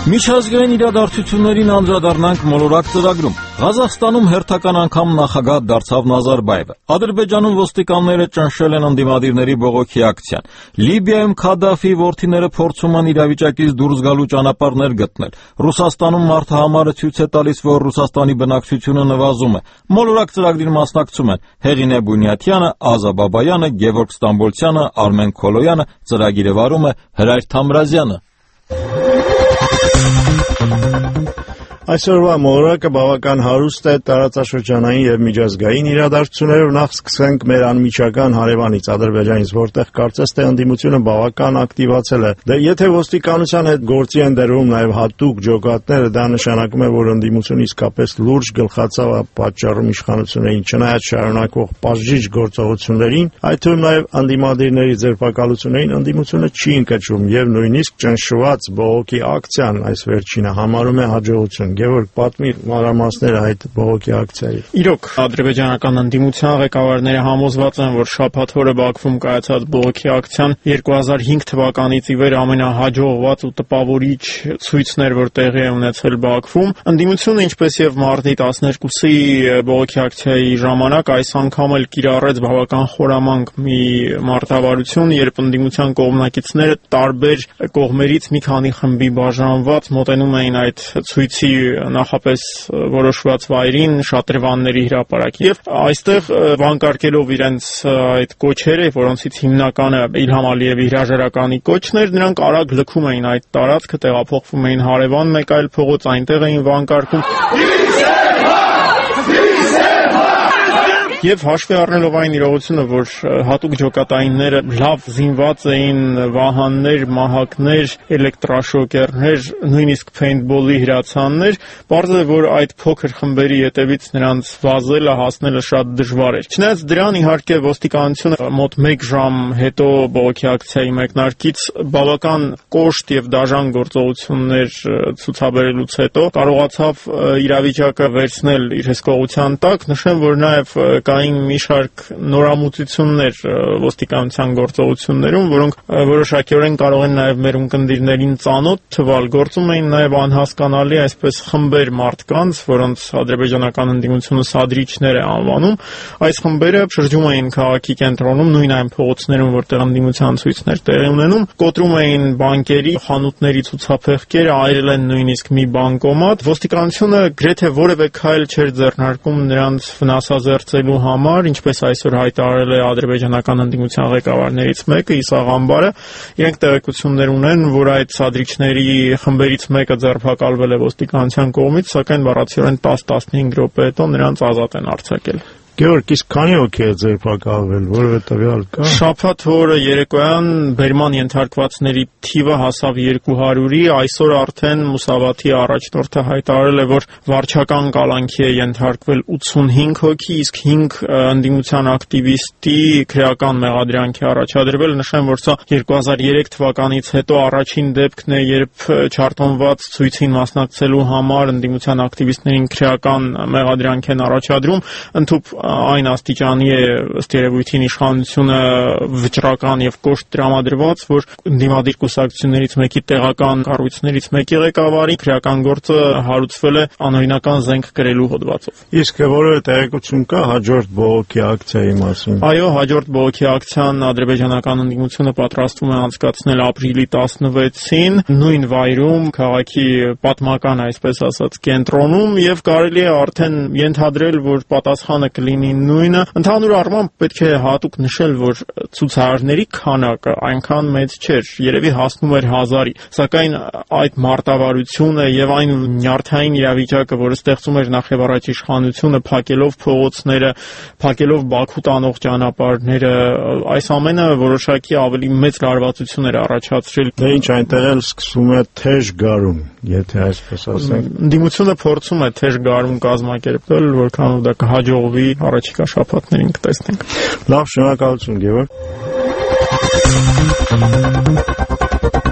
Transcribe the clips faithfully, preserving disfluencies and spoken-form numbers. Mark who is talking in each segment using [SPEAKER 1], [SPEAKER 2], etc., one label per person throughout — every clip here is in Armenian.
[SPEAKER 1] Միջազգային իրադարձություններին անդրադառնանք մոլորակ ծրագրում։ Ղազախստանում հերթական անգամ նախագահ դարձավ Նազարբաևը։ Ադրբեջանում ոստիկանները ճնշել են ընդդիմադիրների բողոքի ակցիան։ Լիբիայում Քադաֆիի որդիները փորձում են իրավիճակից դուրս գալու ճանապարհներ գտնել։ Ռուսաստանում մարդահամարը ցույց է տալիս, որ Ռուսաստանի բնակչությունը նվազում է։ Մոլորակ ծրագրին մասնակցում են Հեղինե Բունյաթյանը, Ազա Բաբայանը, Գևորգ Ստամբոլցյանը, Արմեն Քոլոյանը, ծրագիրը վարում է Հրայր Թամրազյանը։
[SPEAKER 2] Այսօրվա մոլորակը բավական հարուստ է տարածաշրջանային եւ միջազգային իրադարձություններով։ Նախ սկսենք մեր անմիջական հարևանից Ադրբեջանից, որտեղ կարծես թե ընդդիմությունը բավական ակտիվացել է։ Դե եթե ոստիկանության հետ գործի են դրվում նաեւ հատուկ ջոկատները, դա նշանակում է, որ ընդդիմությունը իսկապես լուրջ գլխացավ է պատճառում իշխանություններին, չնայած շարունակվող պատժիչ գործողություններին, այդ թվում նաեւ ընդդիմադիրների ձերբակալություններին ընդդիմությունը չի ընկճում եւ նույնիսկ ճնշված բողոքի ակցիան այս վերջինը համարում է հաջողություն։ Գևորգ, պատմի մանրամասները այդ բողոքի ակցիայի։
[SPEAKER 3] Իրոք, ադրբեջանական ընդդիմության ղեկավարները համոզված են, որ շաբաթ օրը Բաքվում կայացած բողոքի ակցիան երկու հազար հինգ թվականից ի վեր ամենահաջողված ու տպավորիչ ցույցն էր, որ տեղի է ունեցել Բաքվում։ Ընդդիմությունը, ինչպես եւ մարտի տասներկուսի բողոքի ակցիայի ժամանակ, այս անգամ էլ կիրառեց բավական խորամանկ մի մարտավարություն, երբ ընդդիմության կողմնակիցները տարբեր կողմերից մի քանի խմբի բաժանված մոտենում էին այդ ցույցի նախապես որոշված վայրին շատրվանների հրապարակ եւ այստեղ վանկարկելով իրենց այդ կոչերը, որոնցից հիմնականը Իլհամ Ալիևի հրաժարականի կոչն էր, նրանք արագ լքում էին այդ տարածքը, տեղափոխվում էին հարևան մեկ այլ փողոց, այնտեղ էին վանկարկում։ Եվ հաշվի առնելով այն իրողությունը, որ հատուկ ջոկատայինները լավ զինված էին, վահաններ, մահակներ, էլեկտրաշոկերներ, նույնիսկ փեյնտբոլի հրացաններ, պարզ է, որ այդ փոքր խմբերի ետևից նրանց վազելը, հասնելը շատ դժվար էր։ Չնայած դրան, իհարկե, ոստիկանությունը մոտ մեկ ժամ հետո բողոքի ակցիայի մեկնարկից բավական կոշտ եւ դաժան գործողություններ ցուցաբերելուց հետո կարողացավ իրավիճակը վերցնել իր հսկողության տակ։ Նշեմ, որ նաեւ կային մի շարք նորամուծություններ ոստիկանության գործողություններում, որոնք որոշակիորեն կարող են նաև մեր ունկնդիրներին ծանոթ թվալ։ Գործում էին նաև անհասկանալի այսպես խմբեր մարդկանց, որոնց ադրբեջանական ընդդիմությունը սադրիչներ է անվանում։ Այս խմբերը շրջում էին քաղաքի կենտրոնում, նույն այն փողոցներում, որտեղ ընդդիմության ցույցներ տեղի ունենում, կոտրում էին բանկերի, խանութների ցուցափեղկեր, այրել են նույնիսկ մի բանկոմատ։ Ոստիկանությունը գրեթե որևէ քայլ չէր ձեռնարկում նրանց վնասազերծելու համար, ինչպես այսօր հայտարարել է ադրբեջանական ընդդիմության ղեկավարներից մեկը, Իսա Ղամբարը, իրենք տեղեկություններ ունեն, որ այդ սադրիչների խմբերից մեկը ձերբակալվել է ոստիկանության կողմից, սակայն բառացիորեն տասը-տասնհինգ րոպե հետո նրանց ազատ են արձակել։
[SPEAKER 2] Գևորգ, իսկ քանի հոգի է ձերբակալվել, որևէ տվյալ կա։
[SPEAKER 3] Շաբաթ օրը երեկոյան բերման ենթարկվածների թիվը հասավ երկու հարյուրի, այսօր արդեն Մուսավաթի առաջնորդը հայտարարել է, որ վարչական կալանքի է ենթարկվել ութսունհինգ հոգի, իսկ հինգ ընդդիմության ակտիվիստի քրեական մեղադրանք է առաջադրվել։ Նշեմ, որ սա երկու հազար երեք թվականից հետո առաջին դեպքն է, երբ չարտոնված ցույցին մասնակցելու համար ընդդիմության ակտիվիստներին քրեական մեղադրանք են առաջադրում։ Ընդհանուր այն աստիճանի է ըստ երևույթին իշխանությունը վճռական եւ կոշտ տրամադրված, որ ընդդիմադիր կուսակցություններից մեկի տեղական կառույցներից մեկի ղեկավարի քրեական գործը հարուցվել է անօրինական զենք կրելու հոդվածով։
[SPEAKER 2] Իսկ որևէ տեղեկություն կա հաջորդ բողոքի ակցիայի մասին։
[SPEAKER 3] Այո, հաջորդ բողոքի ակցիան ադրբեջանական ընդդիմությունը պատրաստվում է անցկացնել ապրիլի տասնվեցին, նույն վայրում, քաղաքի պատմական, այսպես ասած, կենտրոնում, եւ կարելի է արդեն ենթադրել, որ պատասխանը կլինի նույնը։ Ընդհանուր առմամբ պետք է հատուկ նշել, որ ցուցարարների քանակը այնքան մեծ չէր, երևի հասնում էր հազարի, սակայն այդ մարտավարությունը եւ այն նյարդային իրավիճակը, որը ստեղծում էր նախ եւ առաջ իշխանությունը, փակելով փողոցները, փակելով Բաքու տանող ճանապարհները, այս ամենը որոշակի ավելի մեծ լարվածություն էր առաջացրել։
[SPEAKER 2] Դե ինչ, այնտեղ էլ սկսվում է թեժ գարուն, եթե այսպես ասենք։
[SPEAKER 3] Ընդդիմությունը փորձում է թեժ գարուն կազմակերպել, որքանով դա կհաջողվի առաջիկա շաբաթներին կտեսնենք։
[SPEAKER 2] Լավ, շնորհակալություն, Գևորգ։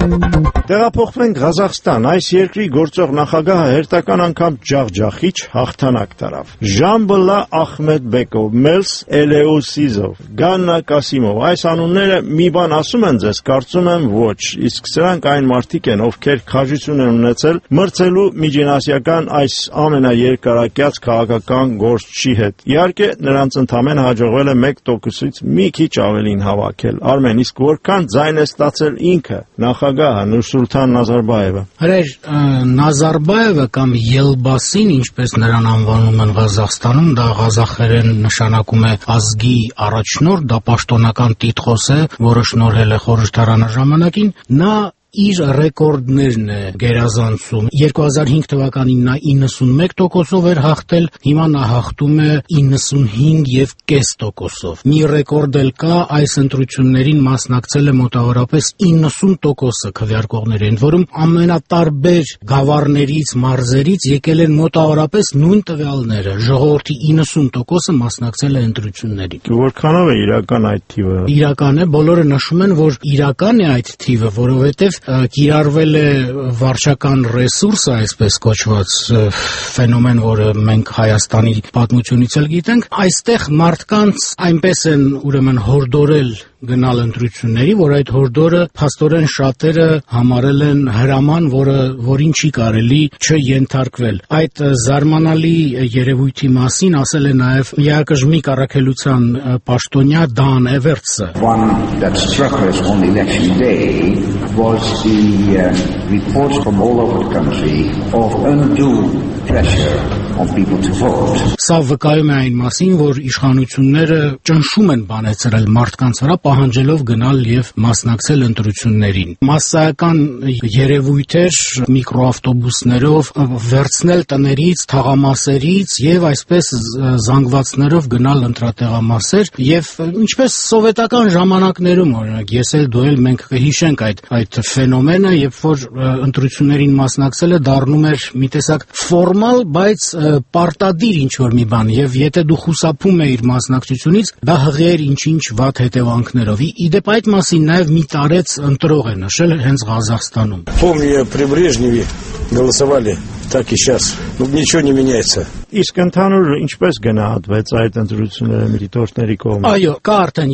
[SPEAKER 2] Տեղափոխվենք Ղազախստան, այս երկրի գործող նախագահը հերթական անգամ ջախջախիչ հաղթանակ տարավ։ Ժամբլա Ախմեդբեկով, Մելս Էլեուսիզով, Գաննա Կասիմով, այս անունները մի բան ասում են ձեզ, կարծում եմ ոչ, իսկ սրանք այն մարդիկ են, ովքեր քաջություն են ունեցել մրցելու միջինասիական այս ամենաերկարակյաց քաղաքական գործչի հետ։ Իհարկե, նրանց ընդամենը հաջողվել է մեկ տոկոսից մի քիչ ավելին հավաքել։ Արմեն, իսկ որքան ձայն է ստացել ինքը, նախագահը Նուրսուլթան Նազարբայևը։
[SPEAKER 4] Հրեր, Նազարբայևը կամ Ելբասին, ինչպես նրան անվանում են Ղազախստանում, դա ղազախերեն նշանակում է ազգի առաջնորդ, դա պաշտոնական տիտղոս է, որը շնորհել է խորհրդարանը ժամանակին, նա իր ռեկորդներն է գերազանցում։ երկու հազար հինգ թվականին նա իննսունմեկ տոկոսով էր հաղթել, հիմա նա հաղթում է իննսունհինգ եւ կես տոկոսով։ Մի ռեկորդ էլ կա, այս ընտրություններին մասնակցել է մոտավորապես իննսուն տոկոսը քվեարկողներին, որում ամենատարբեր գավառներից, մարզերից եկել են մոտավորապես նույն տվյալները։ Ժողովրդի իննսուն տոկոսը մասնակցել է ընտրություններին։
[SPEAKER 2] Որքանով է իրական այդ թիվը։
[SPEAKER 4] Իրական է, բոլորը նշում են, որ իրական է այդ թիվը, որովհետեւ կիրառվել է վարչական ռեսուրսը, այսպես կոչված ֆենոմեն, որը մենք Հայաստանի պատմությունից էլ գիտենք, այստեղ մարդկանց այնպես են ուրեմն հորդորել գնալ ընտրությունների, որ այդ հորդորը փաստորեն շատերը համարել են հրաման, որը որին չի կարելի չենթարկվել։ Այդ զարմանալի երևույթի մասին ասել է նաև Միակժմիկ առաքելության պաշտոնյա Դան Էվերտսը։
[SPEAKER 5] One that struck us on election day was the uh, reports from all over the country of undue pressure on people to vote.
[SPEAKER 4] Սա վկայում է այն մասին, որ իշխանությունները ճնշում են բանեցրել մարդկանց վրա, պահանջելով գնալ եւ մասնակցել ընտրություններին։ Մասսայական երևույթեր միկրոավտոբուսներով վերցնել տներից, թաղամասերից եւ այսպես զանգվածներով գնալ ընտրատեղամասեր եւ ինչպես սովետական ժամանակներում, օրինակ, ես էլ դու էլ մենք կհիշենք այդ այդ ֆենոմենը, երբ որ ընտրություններին մասնակցելը դառնում էր մի տեսակ ֆորմալ, բայց պարտադիր ինչ-որ մի բան, եւ եթե դու խուսափում էիր մասնակցությունից, դա հղի էր ինչ-ինչ վատ հետևանքներով։ Իդեպ այդ մասին նաեւ մի տարեց ընտրող է նշել հենց Ղազախստանում։
[SPEAKER 6] Помню, при Брежневе голосовали, так и сейчас. Ну, ничего не меняется.
[SPEAKER 2] Իսկ ընդհանուր ինչպես գնահատվեց այդ ընտրությունները դիտորդների կողմից։
[SPEAKER 4] Այո, կա արդեն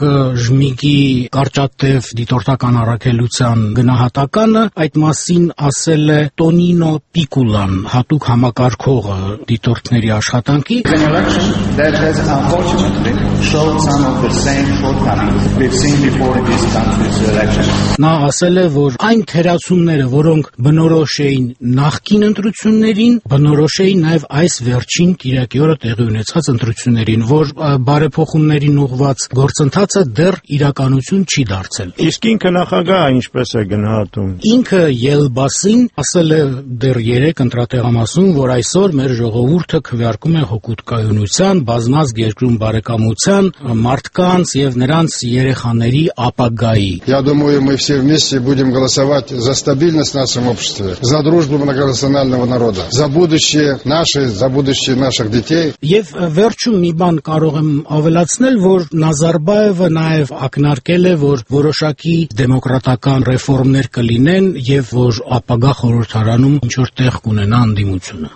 [SPEAKER 4] ԵԱՀԿ-ի կարճատև դիտորդական առաքելության գնահատականը, այդ մասին ասել է Տոնինո Պիկուլան, հատուկ համակարգողը դիտորդների աշխատանքի։
[SPEAKER 5] An election that has unfortunately showed some of the same shortcomings we've seen before in this country's elections.
[SPEAKER 4] Նա ասել է, որ այն թերացումները, որոնք բնորոշ էին նախկին ընտրություններին, բնորոշ էին նաև այս վերջին կիրակի օրը տեղի ունեցած ընտրություններին, որ բարեփոխումներին ուղղված գործընթացը դեռ իրականություն չի դարձել։
[SPEAKER 2] Իսկ ինքը նախագահը ինչպես է գնահատում։
[SPEAKER 4] Ինքը Ելբասին ասել է դեռ երեք ընտրատեղամասում, որ այսօր մեր ժողովուրդը քվեարկում է հօգուտ կայունության, բազմազգ երկրում բարեկամության, մարդկանց եւ նրանց երեխաների ապագայի։
[SPEAKER 7] Я думаю, мы все вместе будем голосовать за стабильность в нашем обществе, за дружбу многонационального народа, за будущее наше, за будущее наших детей.
[SPEAKER 4] Եվ վերջում մի բան կարող եմ ավելացնել, որ Նազարբայևը նաև ակնարկել է, որ որոշակի դեմոկրատական ռեֆորմներ կլինեն եւ որ ապագա խորհրդարանում ինչ որ տեղ կունենա անդիմությունը։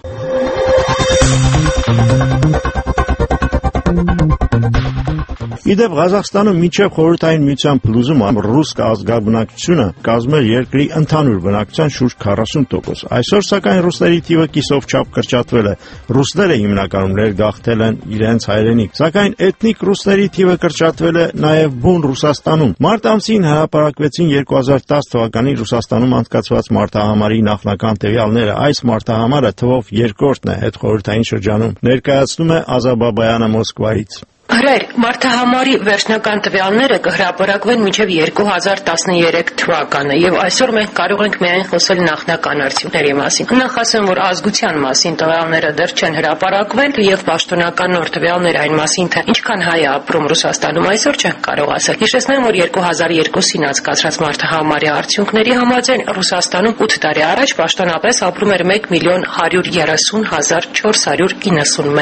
[SPEAKER 2] Իդեպ Ղազախստանում մինչև խորհրդային միության փլուզումը ռուս ազգաբնակչությունը կազմել երկրի ընդհանուր բնակչության շուրջ քառասուն տոկոս։ Այսօր սակայն ռուսների թիվը կիսով չափ կրճատվել է։ Ռուսները հիմնականում ներգաղթել են իրենց հայրենիք, սակայն էթնիկ ռուսների թիվը կրճատվել է նաև բուն Ռուսաստանում։ Մարտ ամսին հրապարակվեցին երկու հազար տասը թվականի Ռուսաստանում անցկացված մարտահամարի նախնական տվյալները։ Այս մարտահամարը թվով երկրորդն է հետխորհրդային շրջանում, ներկայացնում է Ազաբաբայանը Մոսկվայից։
[SPEAKER 8] Հրեր, մարտահամարի վերջնական տվյալները կհրապարակվեն մինչև երկու հազար տասներեք թվականը եւ այսօր մենք կարող ենք միայն խոսել նախնական արդյունքների մասին։ Նախ ասեմ, որ ազգության մասին տվյալները դեռ չեն հրապարակվել եւ պաշտոնական նոր տվյալներ այն մասին, թե ինչքան հայ է ապրում Ռուսաստանում, այսօր չենք կարող ասել։ Հիշեցնեմ, որ երկու հազար երկուսին անցկացրած մարտահամարի արդյունքների համաձայն Ռուսաստանում ութ տարի առաջ պաշտոնապես ապրում էր մեկ միլիոն հարյուր երեսուն հազար չորս հարյուր իննսունմեկ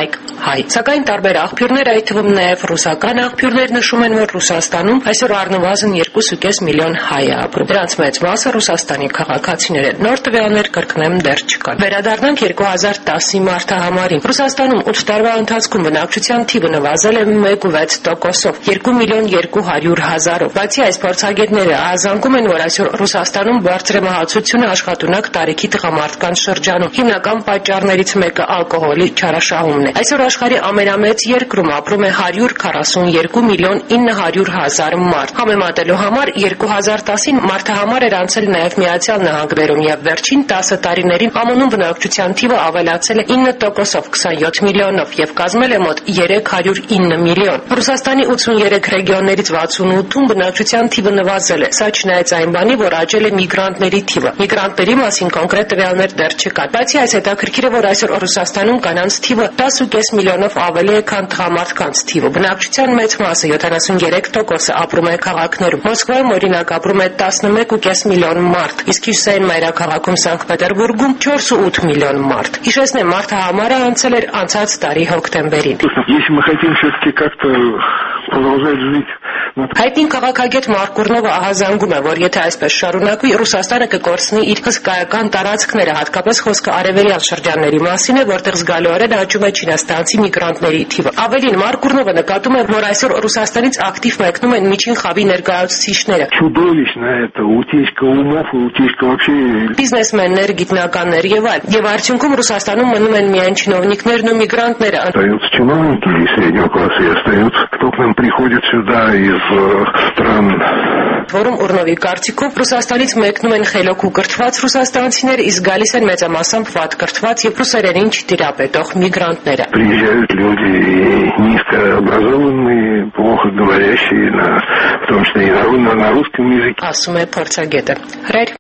[SPEAKER 8] հայ։ Սակայն տարբեր աղբյուրներ, այդ թվում նաև ռուսական աղբյուրներ նշում են, որ Ռուսաստանում այսօր առնվազն երկու կես միլիոն հայ է ապրում։ Դրանց մեծ մասը Ռուսաստանի քաղաքացիներ են։ Նոր տվյալներ կրկնեմ դեռ չկան։ Վերադառնանք երկու հազար տասի մարտահամարին։ Ռուսաստանում ութ տարվա ընթացքում բնակչության թիվը նվազել է մեկ կόμμα վեց տոկոսով, երկու միլիոն երկու հարյուր հազարով։ Բացի այս, փորձագետները ահազանգում են, որ այսօր Ռուսաստանում բարձր է մահացությունը աշխատունակ տարիքի տղամարդկանց շրջանում։ Հիմնական պատճառներից մեկը ալկոհոլի չարաշահումն է։ Այսօր աշխարհի ամենամեծ երկրում ապրում է հարյուր քառասունյերկու միլիոն ինը հարյուր հազար մարդ։ Համեմատելու համար երկու հազար տասին մարտահամար էր անցել նաև Միացյալ Նահանգներում եւ վերջին տասը տարիներին ԱՄՆ-ում բնակչության թիվը ավելացել է ինը տոկոսով քսանյոթ միլիոնով եւ կազմել է մոտ երեք հարյուր ինը միլիոն։ Ռուսաստանի ութսուներեք ռեգիոններից վաթսունութում բնակչության թիվը նվազել է։ Սա չնայած այն բանի, որ աճել է միգրանտների թիվը։ Միգրանտների մասին կոնկրետ տվյալներ դեռ չկան։ Բացի այս, հետաքրքիր է, որ այսօր Ռուսաստանում կանանց թիվը տասը կես միլիոնով ավելի է, քան տղամարդկանց թիվը։ Բնակչության մեծ մասը յոթանասունյերեք տոկոսը ապրում է քաղաքներում։ Մոսկվայում օրինակ ապրում է տասնմեկ կես միլիոն մարդ, իսկ հյուսիսային մայրաքաղաքում Սանկտ Պետերբուրգում չորս կόμма ութ միլիոն մարդ։ Հիշեցնեմ, մարտահամարը անցել էր անցած տարի հոկտեմբերին։
[SPEAKER 9] Если мы хотим все-таки как-то продолжать жить.
[SPEAKER 8] Հայտնի քաղաքագետ Մարկ Կուրնովը ահազանգում է, որ եթե այսպես շարունակվի, Ռուսաստանը կկորցնի իր հսկայական տարածքները, հատկապես խոսքը արևելյան շրջանների մասին է, որտեղ զգալիորեն աճում է չինաստանցի միգրանտների թիվը։ Ավելին, Մարկ Կուրնովը նկատում է, որ այսօր Ռուսաստանից ակտիվ մեկնում են միջին խավի ներկայացուցիչները։
[SPEAKER 9] Чудовищно это, утечка умов и утечка вообще.
[SPEAKER 8] Բիզնեսմեններ, գիտնականներ եւ այլ։ Եվ արդյունքում Ռուսաստանում մնում են միայն չինովնիկներն ու միգրանտները։
[SPEAKER 9] Остаются чиновники из среднего класса и остаются, кто к нам приходит сюда из стран.
[SPEAKER 8] Որում Ուրնովի կարծիքով Ռուսաստանից մեկնում են խելոք ու կրթված ռուսաստանցիներ, իսկ գալիս են մեծամասամբ վատ կրթված եւ ռուսերենին չտիրապետող միգրանտները։
[SPEAKER 9] Приезжают люди низкообразованные, плохо говорящие, на, в том числе и на, на русском языке.
[SPEAKER 8] Ասում է փորձագետը։ Հրեր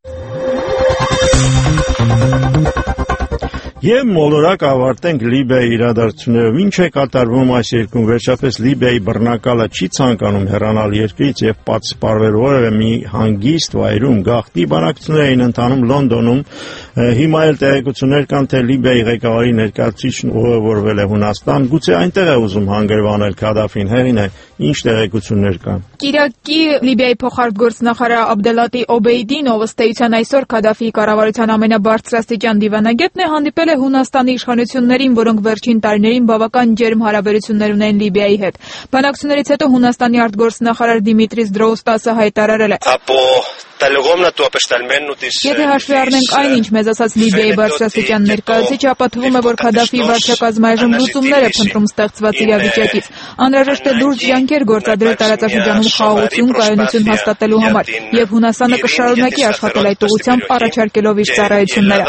[SPEAKER 2] Եվ մոլորակ ավարտենք Լիբիայի իրադարձություններով։ Ինչ է կատարվում այս երկրում։ Վերջապես Լիբիայի բռնակալը չի ցանկանում հեռանալ երկրից եւ պատսպարվել որևէ մի հանգիստ վայրում։ Գաղտնի բանակցություններ էին ընթանում Լոնդոնում։ Հիմա էլ տեղեկություններ կան, թե Լիբիայի ղեկավարի ներկայացուցիչն ուղևորվել է Հունաստան։ Գուցե այնտեղ է ուզում հանգրվանել Քադաֆին։ Հերին է, ինչ տեղեկություններ կան։
[SPEAKER 10] Կիրակի Լիբիայի փոխարտգործնախարար Աբդելատի Օբեյդին, ով ըստ էության այսօր Քադաֆիի կառավարության ամենաբարձրաստիճան դիվանագետն է, հանդիպել է Հունաստանի իշխանություններին, որոնք վերջին տարիներին բավական ջերմ հարաբերություններ ունեն Լիբիայի հետ։ Բանակցություններից հետո Հունաստանի արտգործնախարար Դիմիտրիս Դրոուստասը հայտարարել է. Եթե հաշվի առնենք այն, ինչ մեզ ասաց Լիբիայի բարձրաստիճան ներկայացուցիչը, ապա թվում է, որ Քադաֆիի վարչակազմը այժմ լուծումներ է փնտրում ստեղծված իրավիճակից։ Անհրաժեշտ է լուրջ ջանքեր գործադրել տարածաշրջանում խաղաղություն, կայունություն հաստատելու համար, եւ Հունաստանը կշարունակի աշխատել այդ ուղղությամբ, առաջարկելով իր ծառայությունները։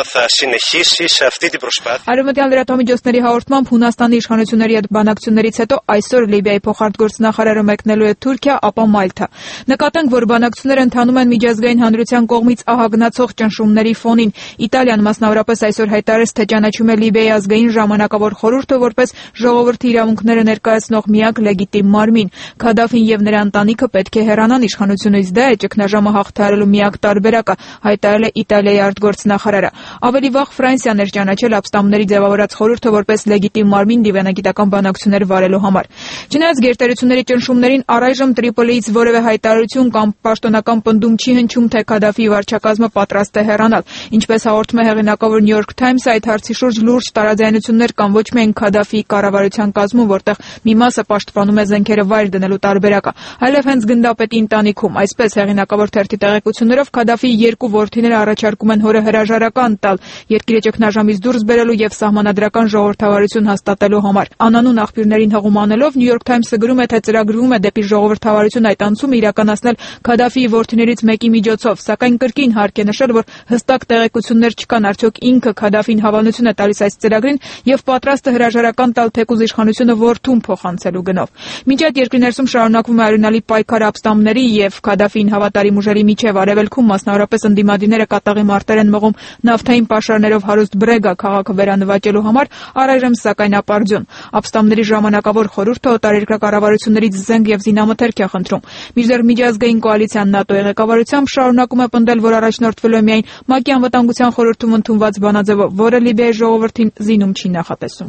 [SPEAKER 10] Արևմտյան լրատվամիջոցների հաղորդմամբ Հունաստանի իշխանությունների հետ բանակցություններից հետո այսօր Լիբիայի փոխարտգործնախարարը մեկնելու է Թուրքիա, ապա Մալթա։ Նկատենք, որ բանակցությունները ընթանում են միջազգային հանրության կողմից ահագնացող ճնշումների ֆոնին։ Իտալիան մասնավորապես այսօր հայտարարեց, թե ճանաչում է Լիբիայի ազգային ժամանակավոր խորհուրդը որպես ժողովրդի իրավունքները ներկայացնող միակ լեգիտիմ մարմին։ Քադաֆին եւ նրա ընտանիքը պետք է հեռանան իշխանությունից, դա է ճգնաժամը հաղթահարելու միակ տարբերակը, հայտարարել է Իտալիայի արտգործնախարարը։ Ավելի վաղ Ֆրանսիան էր ճանաչել ապստամբների ձևավորած խորհուրդը որպես լեգիտիմ մարմին դիվանագիտական բանակցություններ վարելու համար։ Չնայած գերտերությունների ճնշումներին, առայժմ Տրիպոլիից որևէ հայտարարություն կամ պաշտոնական պնդում չի հնչում, թե Քադաֆիի վարչակազմը պատրաստ է հեռանալ։ Ինչպես հաղորդում է հեղինակավոր New York Times-ը, այդ հարցի շուրջ լուրջ տարաձայնություններ կան ոչ միայն Քադաֆիի կառավարության կազմում, որտեղ մի մասը պաշտպանում է զենքերը վայր դնելու տարբերակը, այլև հենց գնդապետի ընտանիքում։ Այսպես հեղինակավոր թերթի տեղեկություններով Քադաֆիի երկու որդիները առաջարկում են հորը հրաժարական տալ երկիրը ճգնաժամից դուրս բերելու եւ սահմանադրական ժողովրդավարություն հաստատելու համար։ Անանուն աղբյուրներին հղում անելով New York Times-ը գրում է, թե ծրագրում է դեպի ժողովրդավարություն այդ անցումը իրականացնել Քադաֆիի որդիներից մեկի միջոցով, սակայն կրկին հարկ է նշել, որ հստակ տեղեկություններ չկան, արդյոք ինքը Քադաֆին հավանություն է տալիս այս ծրագրին եւ պատրաստ է հրաժարական տալ թեկուզ իշխանությունը որդուն փոխանցելու գնով։ Մինչ այդ երկրի ներսում շարունակվում է արյունալի պայքար ապստամբների եւ Քադաֆին հավատարիմ ուժերի միջև արևելքում, մասնավորապես ընդդիմադիրները կատաղի մարտեր են մղում նավթային պաշարներով հարուստ Բրեգա քաղաքը վերանվաճելու համար, առայժմ սակայն ապարդյուն։ Ապստամբների ժամանակավոր խորհուրդը օտարերկրյա կառավարություններից զենք եւ զինամթերք է խնդրում։ Մինչդեռ միջազգային կոալիցիան ՆԱՏՕ-ի ղեկավարությամբ շարունակում է պնդել, որ առաջնորդվելու է միայն ՄԱԿ-ի անվտանգության Հանրության խորհրդում ընդունված բանաձևը, որը Լիբիայի ժողովրդին զինում չի նախատեսում։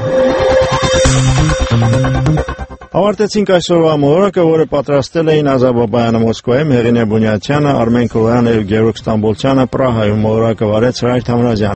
[SPEAKER 2] Ավարտեցինք այսօրվա մոլորակը, որը պատրաստել էին Ազատ Բաբայանը Մոսկվայում, Հեղինե Բունյաթյանը, Արմեն Կոյանը եւ Գևորգ Ստամբոլցյանը Պրահայում։ Մոլորակը վարեց Հրայր Թամրազյանը։